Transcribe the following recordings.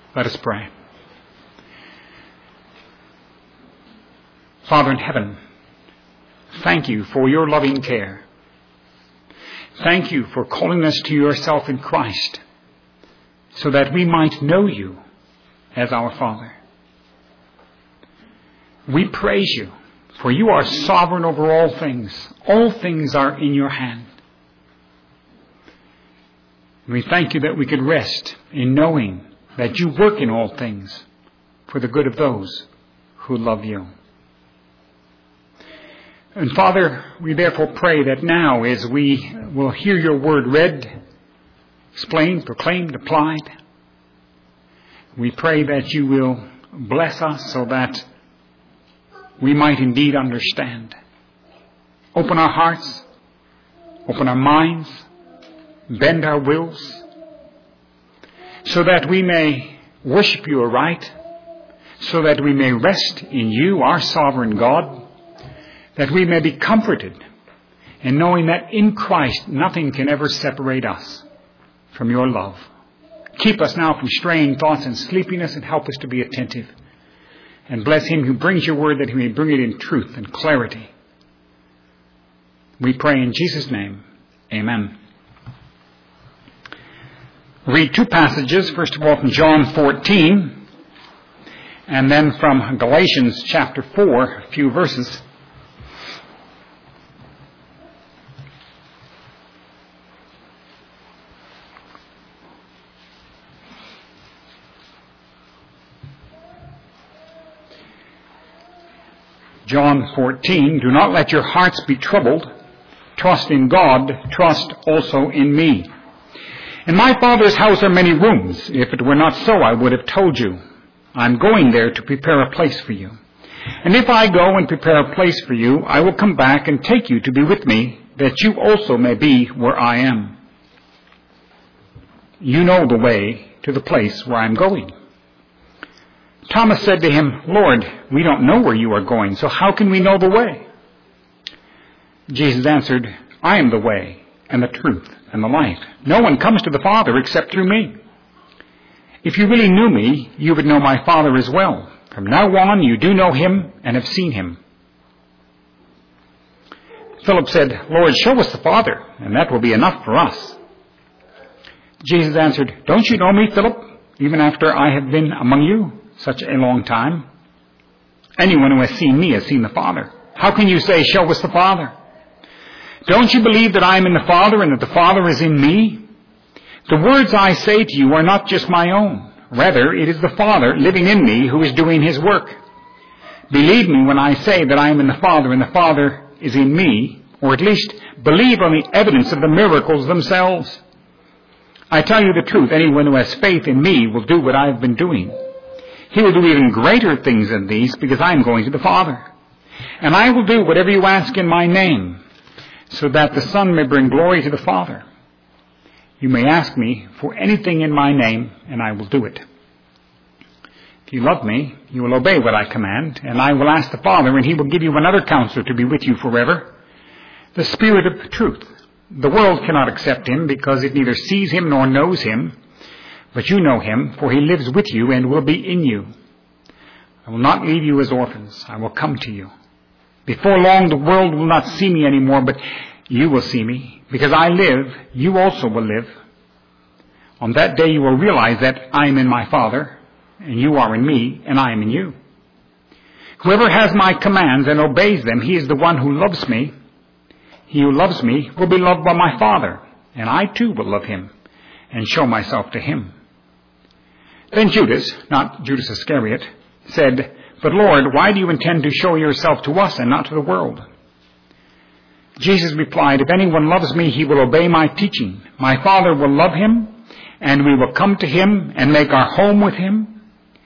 Let us pray. Father in heaven, thank you for your loving care. Thank you for calling us to yourself in Christ so that we might know you as our Father. We praise you, for you are sovereign over all things. All things are in your hand. We thank you that we could rest in knowing that you work in all things for the good of those who love you. And Father, we therefore pray that now as we will hear your word read, explained, proclaimed, applied, we pray that you will bless us so that we might indeed understand. Open our hearts, open our minds, bend our wills, so that we may worship you aright, so that we may rest in you, our sovereign God, that we may be comforted in knowing that in Christ nothing can ever separate us from your love. Keep us now from straying thoughts and sleepiness, and help us to be attentive. And bless him who brings your word, that he may bring it in truth and clarity. We pray in Jesus' name. Amen. Read two passages, first of all from John 14, and then from Galatians chapter 4, a few verses. John 14, do not let your hearts be troubled. Trust in God, trust also in me. In my Father's house are many rooms. If it were not so, I would have told you. I'm going there to prepare a place for you. And if I go and prepare a place for you, I will come back and take you to be with me, that you also may be where I am. You know the way to the place where I'm going. Thomas said to him, Lord, we don't know where you are going, so how can we know the way? Jesus answered, I am the way and the truth and the life. No one comes to the Father except through me. If you really knew me, you would know my Father as well. From now on, you do know him and have seen him. Philip said, Lord, show us the Father, and that will be enough for us. Jesus answered, don't you know me, Philip, even after I have been among you such a long time? Anyone who has seen me has seen the Father. How can you say, show us the Father? Don't you believe that I am in the Father and that the Father is in me? The words I say to you are not just my own. Rather, it is the Father living in me who is doing his work. Believe me when I say that I am in the Father and the Father is in me, or at least believe on the evidence of the miracles themselves. I tell you the truth, anyone who has faith in me will do what I have been doing. He will do even greater things than these, because I am going to the Father. And I will do whatever you ask in my name, so that the Son may bring glory to the Father. You may ask me for anything in my name, and I will do it. If you love me, you will obey what I command, and I will ask the Father, and he will give you another counselor to be with you forever, the Spirit of truth. The world cannot accept him, because it neither sees him nor knows him. But you know him, for he lives with you and will be in you. I will not leave you as orphans. I will come to you. Before long, the world will not see me anymore, but you will see me. Because I live, you also will live. On that day you will realize that I am in my Father, and you are in me, and I am in you. Whoever has my commands and obeys them, he is the one who loves me. He who loves me will be loved by my Father, and I too will love him and show myself to him. Then Judas, not Judas Iscariot, said, But Lord, why do you intend to show yourself to us and not to the world? Jesus replied, If anyone loves me, he will obey my teaching. My Father will love him, and we will come to him and make our home with him.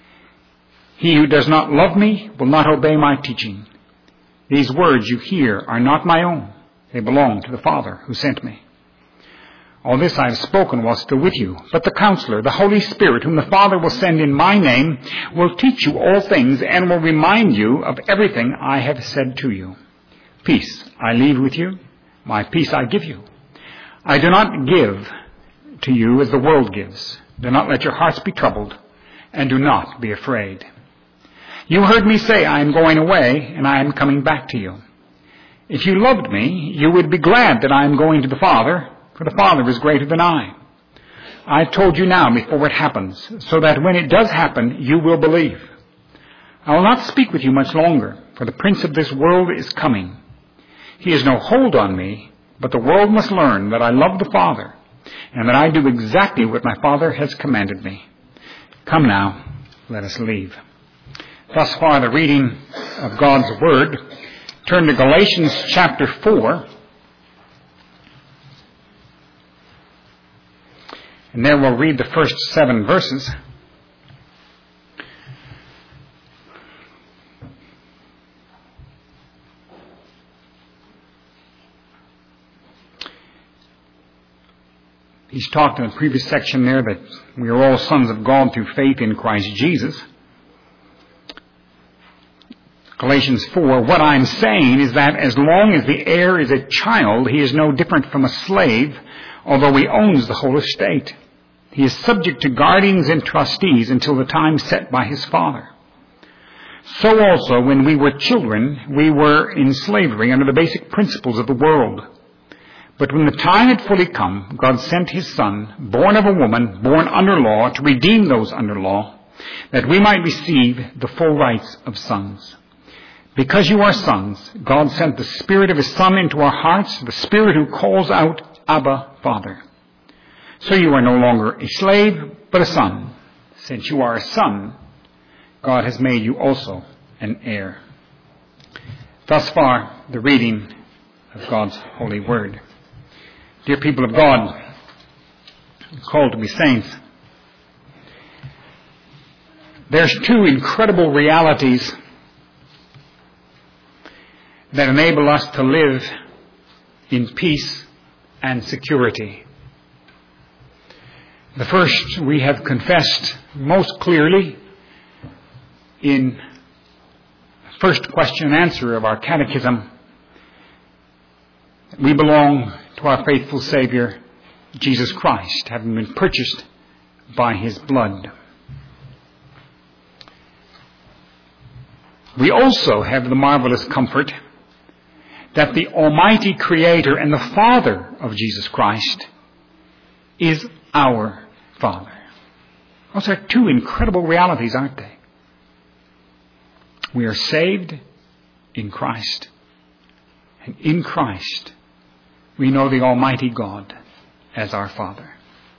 He who does not love me will not obey my teaching. These words you hear are not my own. They belong to the Father who sent me. All this I have spoken while still with you. But the Counselor, the Holy Spirit, whom the Father will send in my name, will teach you all things and will remind you of everything I have said to you. Peace I leave with you. My peace I give you. I do not give to you as the world gives. Do not let your hearts be troubled, and do not be afraid. You heard me say, I am going away, and I am coming back to you. If you loved me, you would be glad that I am going to the Father, for the Father is greater than I. I told you now before it happens, so that when it does happen, you will believe. I will not speak with you much longer, for the prince of this world is coming. He has no hold on me, but the world must learn that I love the Father, and that I do exactly what my Father has commanded me. Come now, let us leave. Thus far, the reading of God's Word. Turn to Galatians chapter 4. And there we'll read the first 7 verses. He's talked in the previous section there that we are all sons of God through faith in Christ Jesus. Galatians 4, what I'm saying is that as long as the heir is a child, he is no different from a slave, although he owns the whole estate. He is subject to guardians and trustees until the time set by his father. So also, when we were children, we were in slavery under the basic principles of the world. But when the time had fully come, God sent his Son, born of a woman, born under law, to redeem those under law, that we might receive the full rights of sons. Because you are sons, God sent the Spirit of his Son into our hearts, the Spirit who calls out, Abba, Father. So you are no longer a slave, but a son. Since you are a son, God has made you also an heir. Thus far, the reading of God's holy word. Dear people of God, called to be saints, there's 2 incredible realities that enable us to live in peace and security. The first we have confessed most clearly in the first question and answer of our catechism. We belong to our faithful Savior, Jesus Christ, having been purchased by his blood. We also have the marvelous comfort that the Almighty Creator and the Father of Jesus Christ is our Father. Those are 2 incredible realities, aren't they? We are saved in Christ. And in Christ, we know the Almighty God as our Father.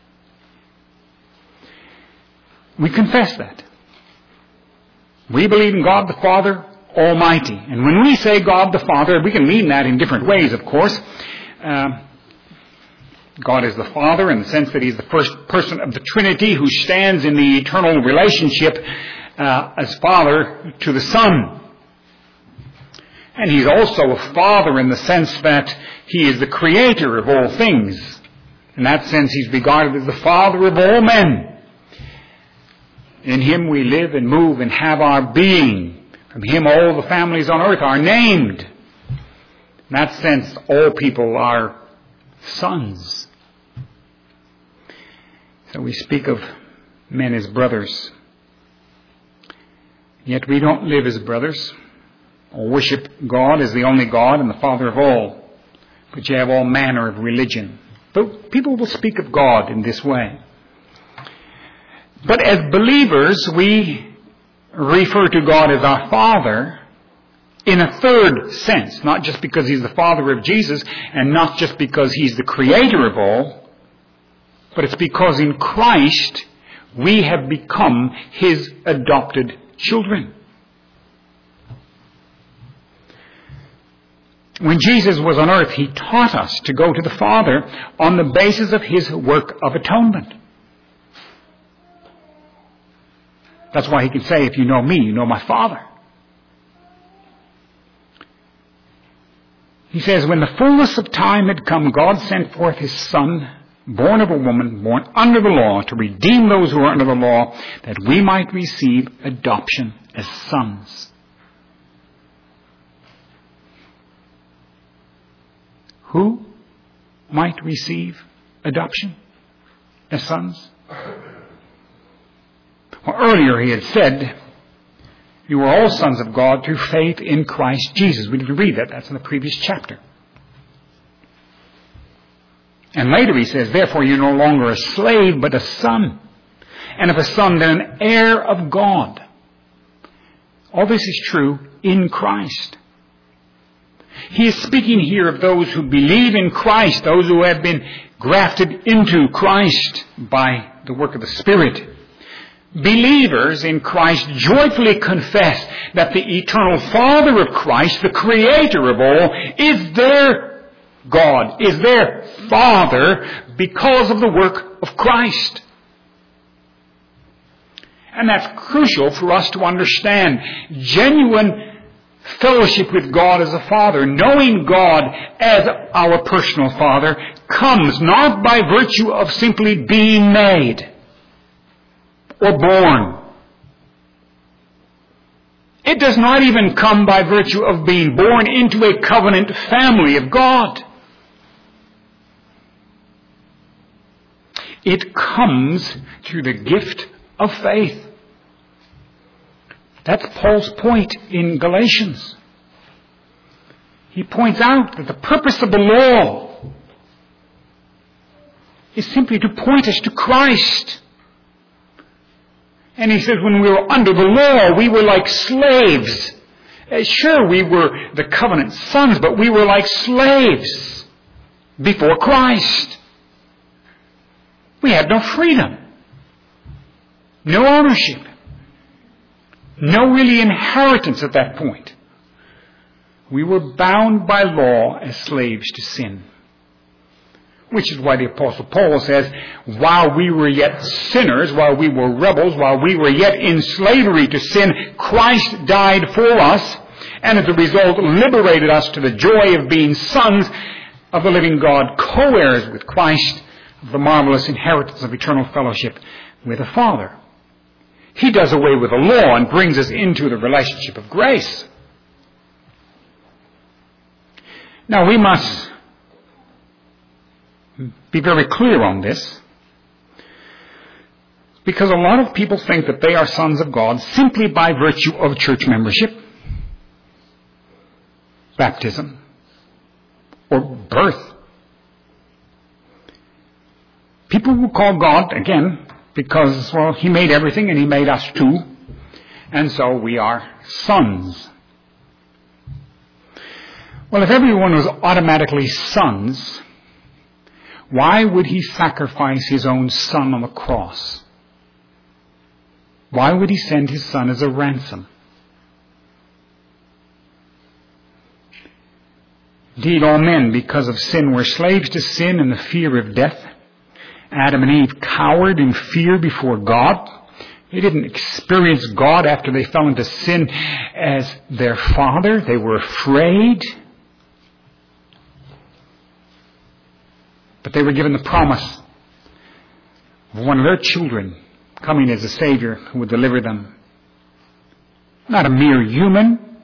We confess that. We believe in God the Father Almighty. And when we say God the Father, we can mean that in different ways, of course. God is the Father in the sense that he's the first person of the Trinity who stands in the eternal relationship as Father to the Son. And he's also a Father in the sense that he is the Creator of all things. In that sense, he's regarded as the Father of all men. In him we live and move and have our being. From him all the families on earth are named. In that sense, all people are sons. So we speak of men as brothers. Yet we don't live as brothers or worship God as the only God and the Father of all. But you have all manner of religion. But people will speak of God in this way. But as believers, we refer to God as our Father in a third sense, not just because he's the Father of Jesus and not just because he's the Creator of all, but it's because in Christ we have become his adopted children. When Jesus was on earth, he taught us to go to the Father on the basis of his work of atonement. That's why he can say, if you know me, you know my Father. He says, when the fullness of time had come, God sent forth his Son, born of a woman, born under the law, to redeem those who are under the law, that we might receive adoption as sons. Who might receive adoption as sons? Well, earlier he had said, you are all sons of God through faith in Christ Jesus. We didn't read that. That's in the previous chapter. And later he says, therefore you're no longer a slave, but a son. And if a son, then an heir of God. All this is true in Christ. He is speaking here of those who believe in Christ, those who have been grafted into Christ by the work of the Spirit. Believers in Christ joyfully confess that the eternal Father of Christ, the Creator of all, is their God, is their Father because of the work of Christ. And that's crucial for us to understand. Genuine fellowship with God as a Father, knowing God as our personal Father, comes not by virtue of simply being made or born. It does not even come by virtue of being born into a covenant family of God. It comes through the gift of faith. That's Paul's point in Galatians. He points out that the purpose of the law is simply to point us to Christ. And he says when we were under the law, we were like slaves. Sure, we were the covenant sons, but we were like slaves before Christ. We had no freedom, no ownership, no really inheritance at that point. We were bound by law as slaves to sin. Which is why the Apostle Paul says, while we were yet sinners, while we were rebels, while we were yet in slavery to sin, Christ died for us, and as a result liberated us to the joy of being sons of the living God, co-heirs with Christ of the marvelous inheritance of eternal fellowship with the Father. He does away with the law and brings us into the relationship of grace. Now we must be very clear on this, because a lot of people think that they are sons of God simply by virtue of church membership, baptism, or birth. People will call God, again, because, well, He made everything and He made us too, and so we are sons. Well, if everyone was automatically sons, why would He sacrifice His own Son on the cross? Why would He send His Son as a ransom? Indeed, all men, because of sin, were slaves to sin and the fear of death. Adam and Eve cowered in fear before God. They didn't experience God after they fell into sin as their Father. They were afraid. But they were given the promise of one of their children coming as a Savior who would deliver them. Not a mere human.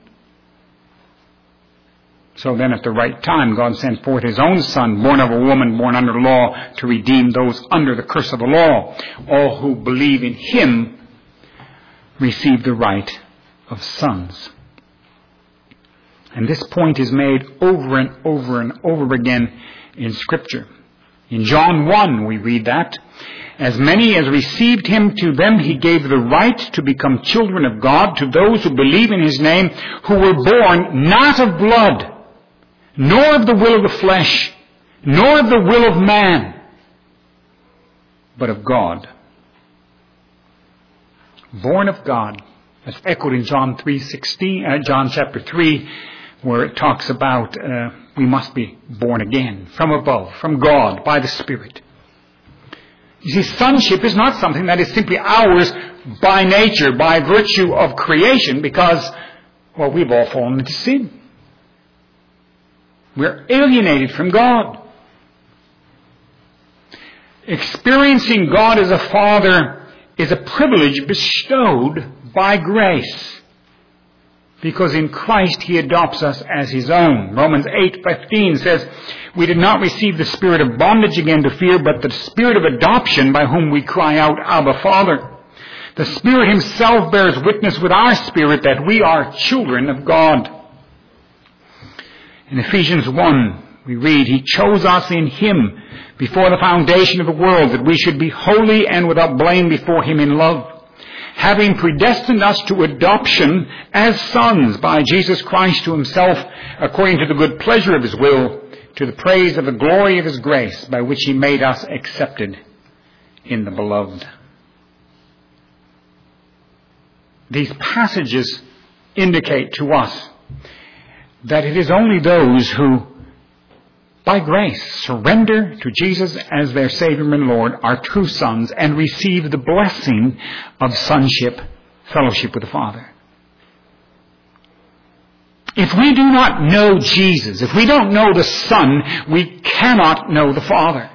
So then at the right time, God sent forth His own Son, born of a woman, born under law, to redeem those under the curse of the law. All who believe in Him receive the right of sons. And this point is made over and over and over again in Scripture. In John 1 we read that, as many as received Him, to them He gave the right to become children of God, to those who believe in His name, who were born not of blood, nor of the will of the flesh, nor of the will of man, but of God. Born of God. That's echoed in John chapter 3, where it talks about we must be born again, from above, from God, by the Spirit. You see, sonship is not something that is simply ours by nature, by virtue of creation, because, well, we've all fallen into sin. We're alienated from God. Experiencing God as a Father is a privilege bestowed by grace, because in Christ He adopts us as His own. Romans 8:15 says, we did not receive the spirit of bondage again to fear, but the spirit of adoption by whom we cry out, Abba, Father. The Spirit himself bears witness with our spirit that we are children of God. In Ephesians 1, we read, He chose us in Him before the foundation of the world, that we should be holy and without blame before Him in love, having predestined us to adoption as sons by Jesus Christ to Himself, according to the good pleasure of His will, to the praise of the glory of His grace, by which He made us accepted in the Beloved. These passages indicate to us that it is only those who, by grace, surrender to Jesus as their Savior and Lord, are true sons and receive the blessing of sonship, fellowship with the Father. If we do not know Jesus, if we don't know the Son, we cannot know the Father.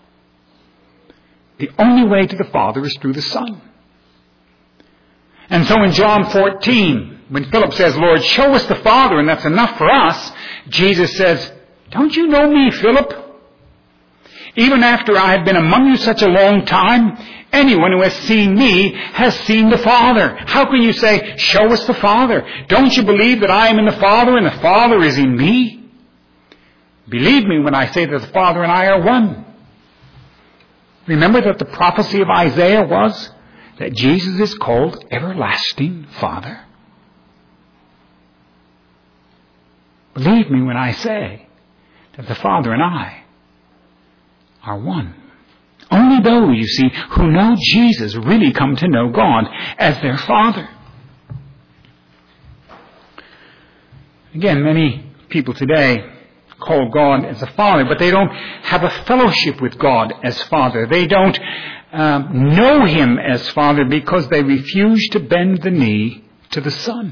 The only way to the Father is through the Son. And so in John 14, when Philip says, Lord, show us the Father, and that's enough for us, Jesus says, don't you know me, Philip? Even after I have been among you such a long time, anyone who has seen me has seen the Father. How can you say, show us the Father? Don't you believe that I am in the Father and the Father is in me? Believe me when I say that the Father and I are one. Remember that the prophecy of Isaiah was that Jesus is called Everlasting Father. Believe me when I say that the Father and I are one. Only those, you see, who know Jesus really come to know God as their Father. Again, many people today call God as a Father, but they don't have a fellowship with God as Father. They don't know Him as Father because they refuse to bend the knee to the Son.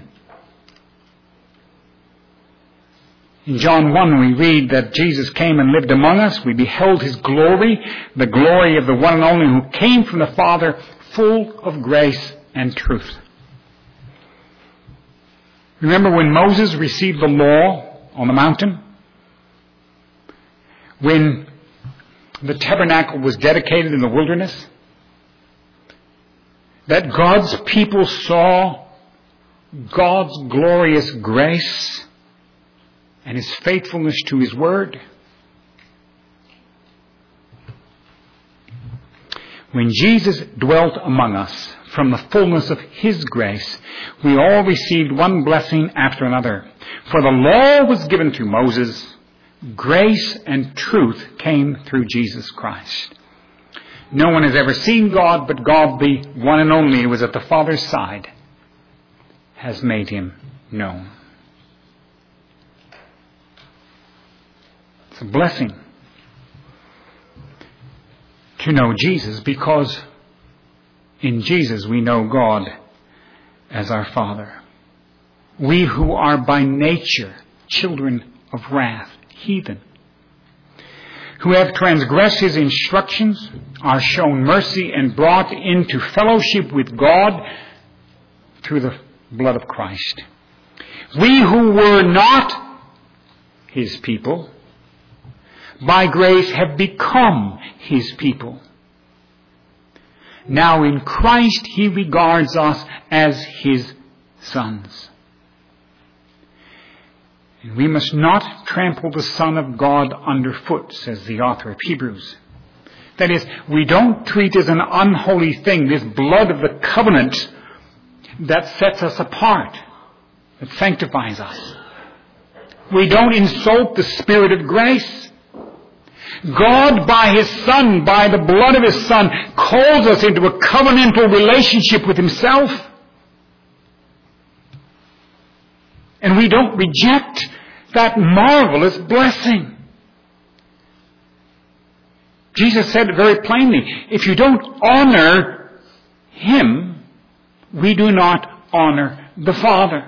In John 1 we read that Jesus came and lived among us. We beheld His glory, the glory of the one and only who came from the Father, full of grace and truth. Remember when Moses received the law on the mountain? When the tabernacle was dedicated in the wilderness? That God's people saw God's glorious grace and His faithfulness to His word. When Jesus dwelt among us from the fullness of His grace, we all received one blessing after another. For the law was given through Moses, grace and truth came through Jesus Christ. No one has ever seen God, but God, the one and only who is at the Father's side, has made Him known. It's a blessing to know Jesus, because in Jesus we know God as our Father. We who are by nature children of wrath, heathen, who have transgressed His instructions, are shown mercy and brought into fellowship with God through the blood of Christ. We who were not His people, by grace have become His people. Now in Christ He regards us as His sons. And we must not trample the Son of God underfoot, says the author of Hebrews. That is, we don't treat as an unholy thing this blood of the covenant that sets us apart, that sanctifies us. We don't insult the Spirit of grace. God, by His Son, by the blood of His Son, calls us into a covenantal relationship with Himself. And we don't reject that marvelous blessing. Jesus said it very plainly. If you don't honor Him, we do not honor the Father.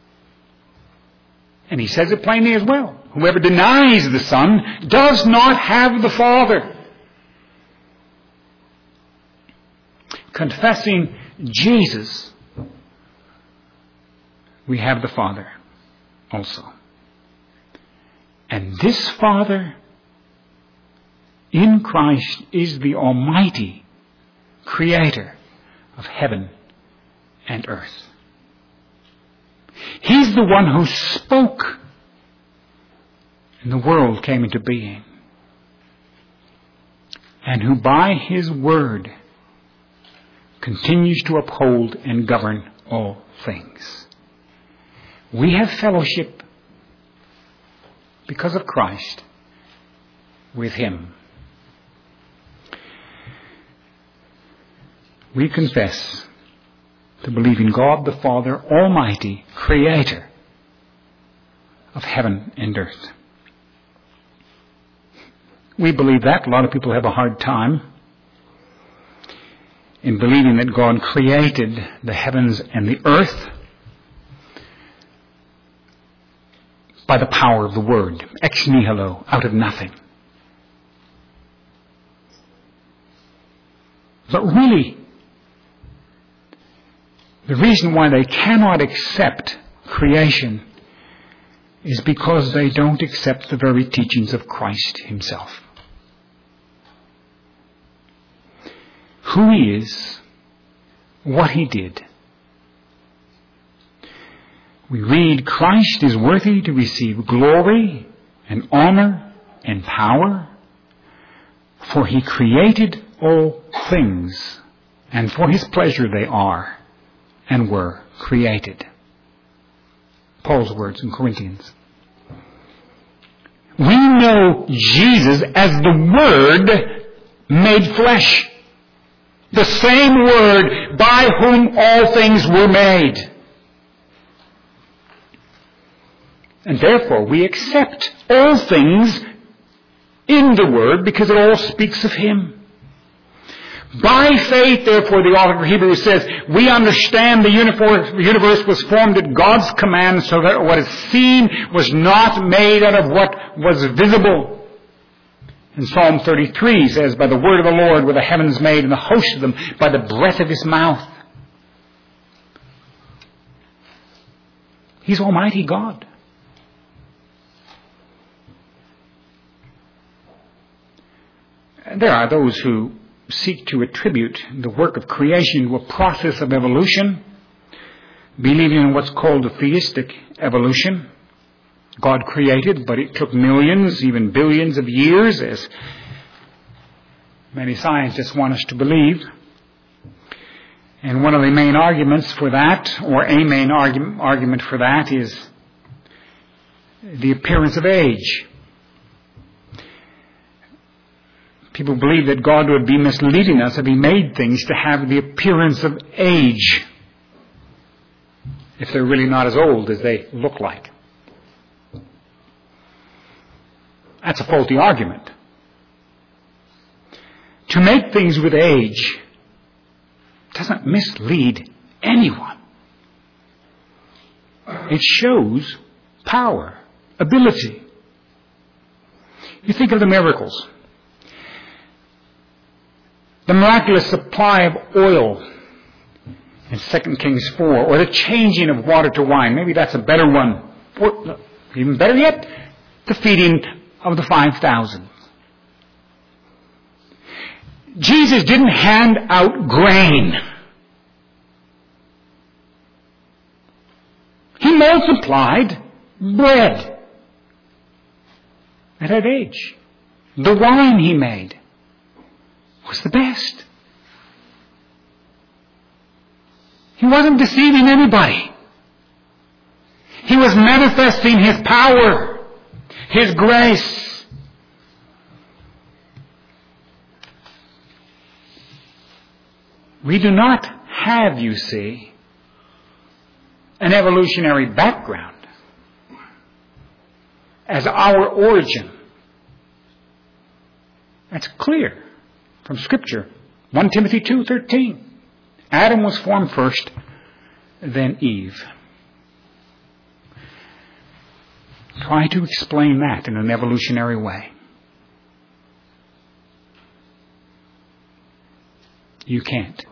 And He says it plainly as well. Whoever denies the Son does not have the Father. Confessing Jesus, we have the Father also. And this Father in Christ is the Almighty Creator of heaven and earth. He's the one who spoke, and the world came into being, and who by His word continues to uphold and govern all things. We have fellowship because of Christ with Him. We confess to believe in God the Father Almighty, Creator of heaven and earth. We believe that. A lot of people have a hard time in believing that God created the heavens and the earth by the power of the Word, ex nihilo, out of nothing. But really, the reason why they cannot accept creation is because they don't accept the very teachings of Christ Himself. Who He is, what He did. We read, Christ is worthy to receive glory and honor and power, for He created all things, and for His pleasure they are and were created. Paul's words in Corinthians. We know Jesus as the Word made flesh. The same Word by whom all things were made. And therefore we accept all things in the Word because it all speaks of Him. By faith, therefore, the author of Hebrews says, we understand the universe was formed at God's command so that what is seen was not made out of what was visible. And Psalm 33 says, by the word of the Lord were the heavens made, and the host of them by the breath of His mouth. He's Almighty God. And there are those who seek to attribute the work of creation to a process of evolution, believing in what's called a theistic evolution. God created, but it took millions, even billions of years, as many scientists want us to believe. And one of the main arguments for that, or a main argument for that, is the appearance of age. People believe that God would be misleading us if He made things to have the appearance of age, if they're really not as old as they look like. That's a faulty argument. To make things with age doesn't mislead anyone. It shows power, ability. You think of the miracles. The miraculous supply of oil in 2 Kings 4, or the changing of water to wine. Maybe that's a better one. Or, even better yet, the feeding of the 5,000. Jesus didn't hand out grain. He multiplied bread at that age. The wine He made was the best. He wasn't deceiving anybody. He was manifesting His power, His grace. We do not have, you see, an evolutionary background as our origin. That's clear from Scripture. 1 Timothy 2:13. Adam was formed first, then Eve. Try to explain that in an evolutionary way. You can't.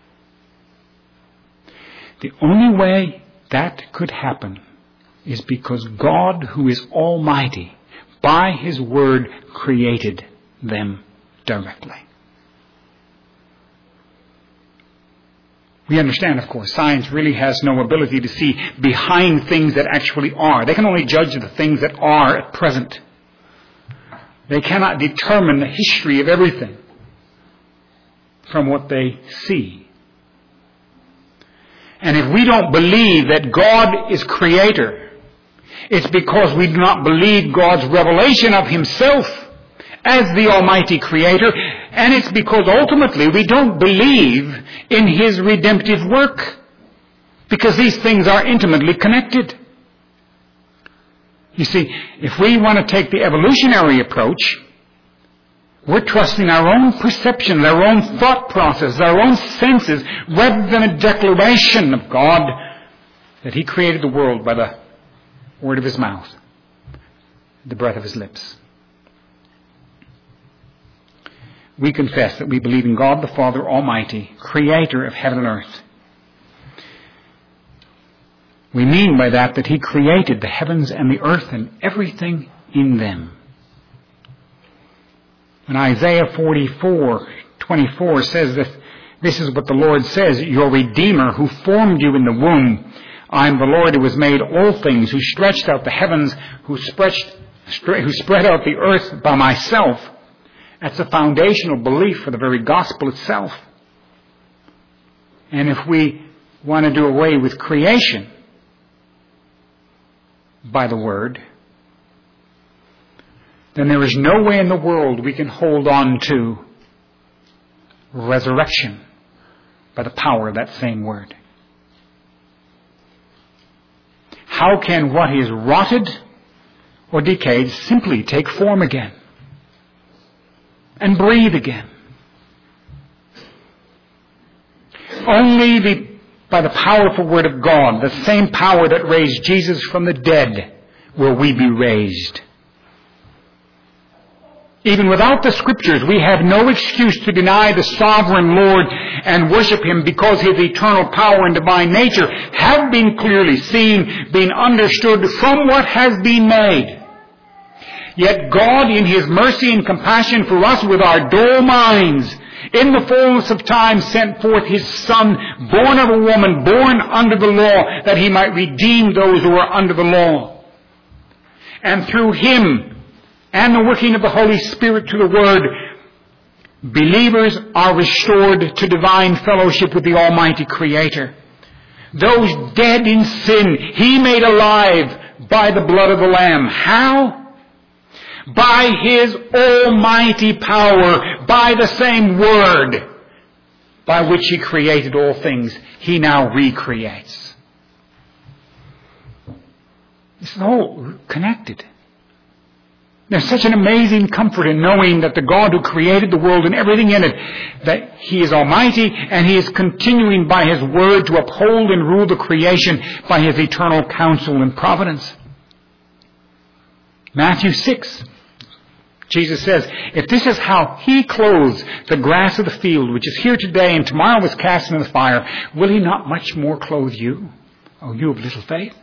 The only way that could happen is because God, who is Almighty, by His Word created them directly. We understand, of course, science really has no ability to see behind things that actually are. They can only judge the things that are at present. They cannot determine the history of everything from what they see. And if we don't believe that God is creator, it's because we do not believe God's revelation of Himself as the Almighty Creator, and it's because ultimately we don't believe in His redemptive work, because these things are intimately connected. You see, if we want to take the evolutionary approach, we're trusting our own perception, our own thought process, our own senses, rather than a declaration of God that He created the world by the word of His mouth, the breath of His lips. We confess that we believe in God the Father Almighty, creator of heaven and earth. We mean by that He created the heavens and the earth and everything in them. When Isaiah 44:24 says that this is what the Lord says, your Redeemer who formed you in the womb, I am the Lord who has made all things, who stretched out the heavens, who spread out the earth by myself. That's a foundational belief for the very gospel itself. And if we want to do away with creation by the word, then there is no way in the world we can hold on to resurrection by the power of that same word. How can what is rotted or decayed simply take form again and breathe again? Only by the powerful word of God, the same power that raised Jesus from the dead, will we be raised. Even without the Scriptures, we have no excuse to deny the sovereign Lord and worship Him, because His eternal power and divine nature have been clearly seen, been understood from what has been made. Yet God, in His mercy and compassion for us with our dull minds, in the fullness of time sent forth His Son, born of a woman, born under the law, that He might redeem those who are under the law. And through Him, and the working of the Holy Spirit to the Word, believers are restored to divine fellowship with the Almighty Creator. Those dead in sin, He made alive by the blood of the Lamb. How? By His almighty power, by the same Word by which He created all things, He now recreates. It's all connected. There's such an amazing comfort in knowing that the God who created the world and everything in it, that He is almighty, and He is continuing by His word to uphold and rule the creation by His eternal counsel and providence. Matthew 6, Jesus says, if this is how He clothes the grass of the field, which is here today and tomorrow is cast into the fire, will He not much more clothe you, O you of little faith?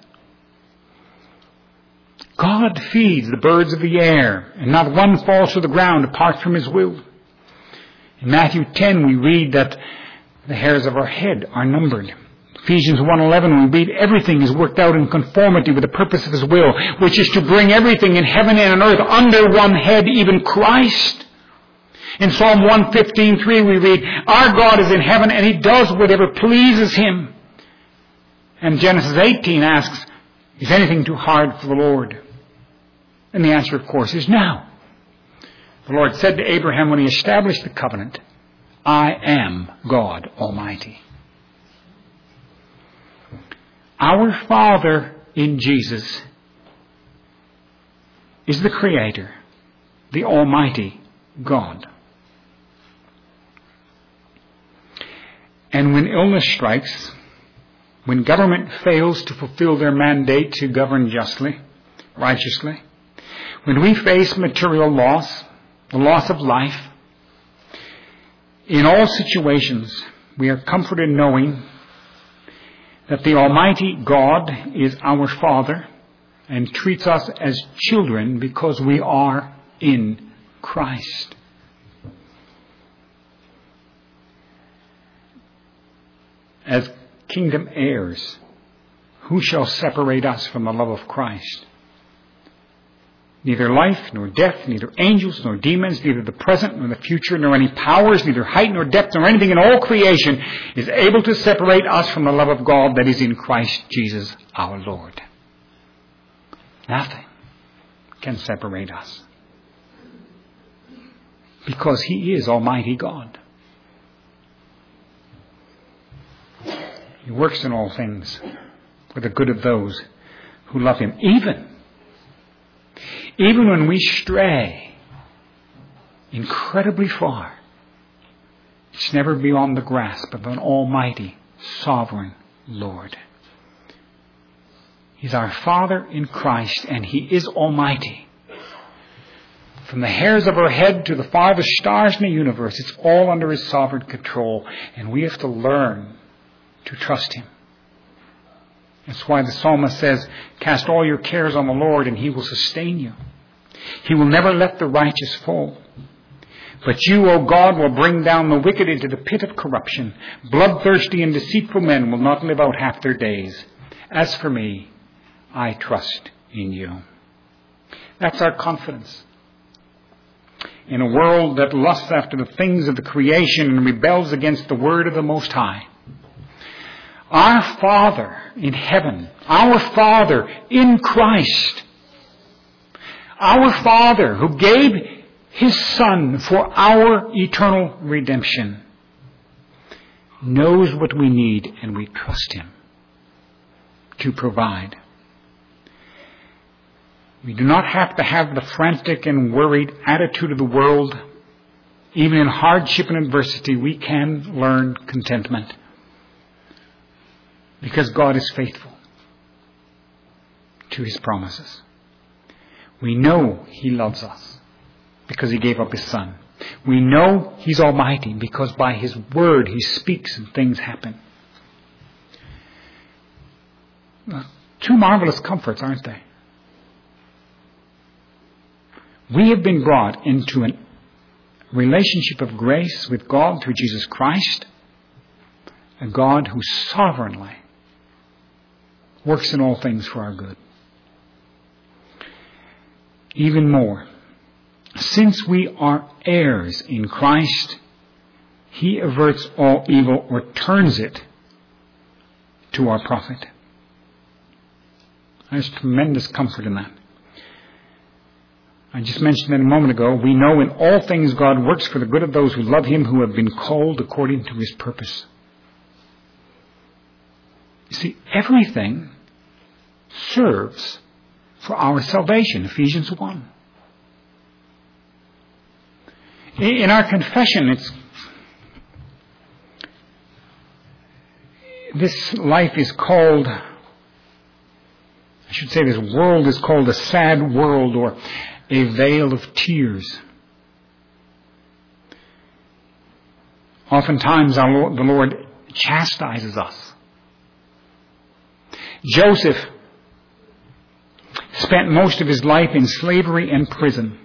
God feeds the birds of the air, and not one falls to the ground apart from His will. In Matthew 10 we read that the hairs of our head are numbered. Ephesians 1:11 we read everything is worked out in conformity with the purpose of His will, which is to bring everything in heaven and on earth under one head, even Christ. In Psalm 115:3 we read, our God is in heaven and He does whatever pleases Him. And Genesis 18 asks, is anything too hard for the Lord? And the answer, of course, is no. The Lord said to Abraham when He established the covenant, I am God Almighty. Our Father in Jesus is the Creator, the Almighty God. And when illness strikes, when government fails to fulfill their mandate to govern justly, righteously, when we face material loss, the loss of life, in all situations we are comforted knowing that the Almighty God is our Father and treats us as children because we are in Christ. as kingdom heirs, who shall separate us from the love of Christ? Neither life, nor death, neither angels, nor demons, neither the present, nor the future, nor any powers, neither height, nor depth, nor anything in all creation is able to separate us from the love of God that is in Christ Jesus our Lord. Nothing can separate us. Because He is Almighty God. He works in all things for the good of those who love Him. Even when we stray incredibly far, it's never beyond the grasp of an almighty, sovereign Lord. He's our Father in Christ, and He is almighty. From the hairs of our head to the farthest stars in the universe, it's all under His sovereign control, and we have to learn to trust Him. That's why the psalmist says, cast all your cares on the Lord and He will sustain you. He will never let the righteous fall. But you, O God, will bring down the wicked into the pit of corruption. Bloodthirsty and deceitful men will not live out half their days. As for me, I trust in you. That's our confidence. In a world that lusts after the things of the creation and rebels against the word of the Most High, our Father in heaven, our Father in Christ, our Father who gave His Son for our eternal redemption, knows what we need, and we trust Him to provide. We do not have to have the frantic and worried attitude of the world. Even in hardship and adversity, we can learn contentment. Because God is faithful to His promises. We know He loves us because He gave up His Son. We know He's almighty because by His word He speaks and things happen. Two marvelous comforts, aren't they? We have been brought into a relationship of grace with God through Jesus Christ, a God who sovereignly works in all things for our good. Even more, since we are heirs in Christ, He averts all evil or turns it to our profit. There's tremendous comfort in that. I just mentioned that a moment ago. We know in all things God works for the good of those who love Him, who have been called according to His purpose. You see, everything serves for our salvation, Ephesians 1. In our confession, this life is called, this world is called a sad world or a vale of tears. Oftentimes the Lord chastises us. Joseph spent most of his life in slavery and prison,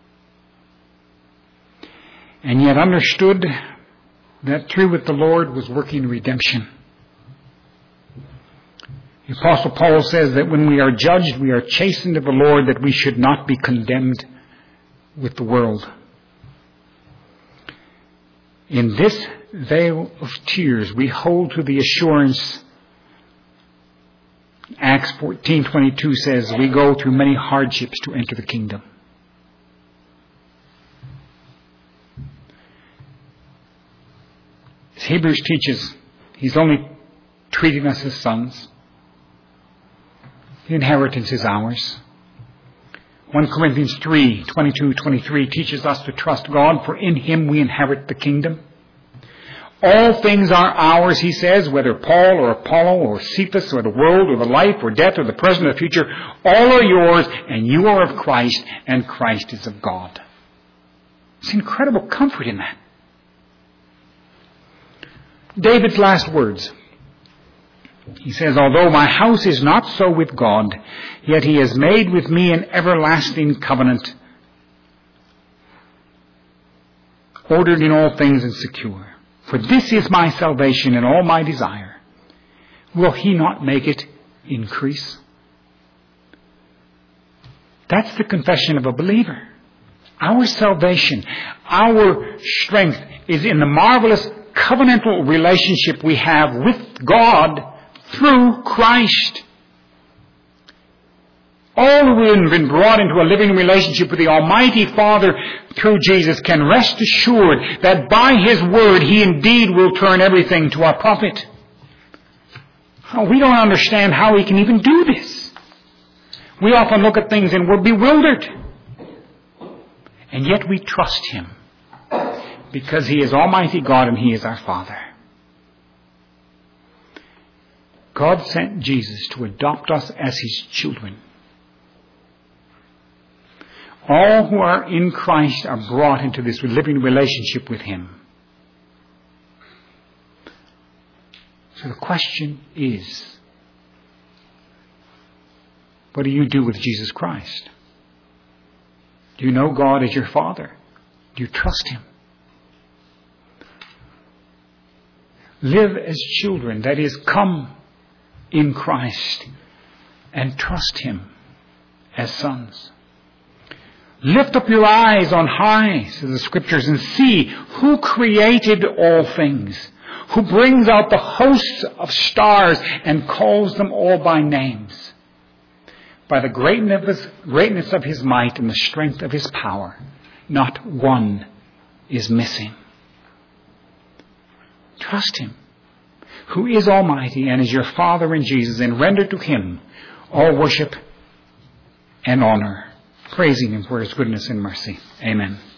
and yet understood that through it the Lord was working redemption. The Apostle Paul says that when we are judged, we are chastened of the Lord, that we should not be condemned with the world. In this vale of tears, we hold to the assurance. Acts 14:22 says, we go through many hardships to enter the kingdom. As Hebrews teaches, He's only treating us as sons. The inheritance is ours. 1 Corinthians 3:22-23 teaches us to trust God, for in Him we inherit the kingdom. All things are ours, he says, whether Paul or Apollo or Cephas or the world or the life or death or the present or the future, all are yours, and you are of Christ, and Christ is of God. It's incredible comfort in that. David's last words. He says, although my house is not so with God, yet He has made with me an everlasting covenant, ordered in all things and secure. For this is my salvation and all my desire, will He not make it increase? That's the confession of a believer. Our salvation, our strength is in the marvelous covenantal relationship we have with God through Christ. All who have been brought into a living relationship with the Almighty Father through Jesus can rest assured that by His Word He indeed will turn everything to our profit. We don't understand how He can even do this. We often look at things and we're bewildered. And yet we trust Him because He is Almighty God and He is our Father. God sent Jesus to adopt us as His children. All who are in Christ are brought into this living relationship with Him. So the question is, what do you do with Jesus Christ? Do you know God as your Father? Do you trust Him? Live as children, that is, come in Christ and trust Him as sons. Lift up your eyes on high, says the Scriptures, and see who created all things, who brings out the hosts of stars and calls them all by names. By the greatness of His might and the strength of His power, not one is missing. Trust Him, who is Almighty and is your Father in Jesus, and render to Him all worship and honor, praising Him for His goodness and mercy. Amen.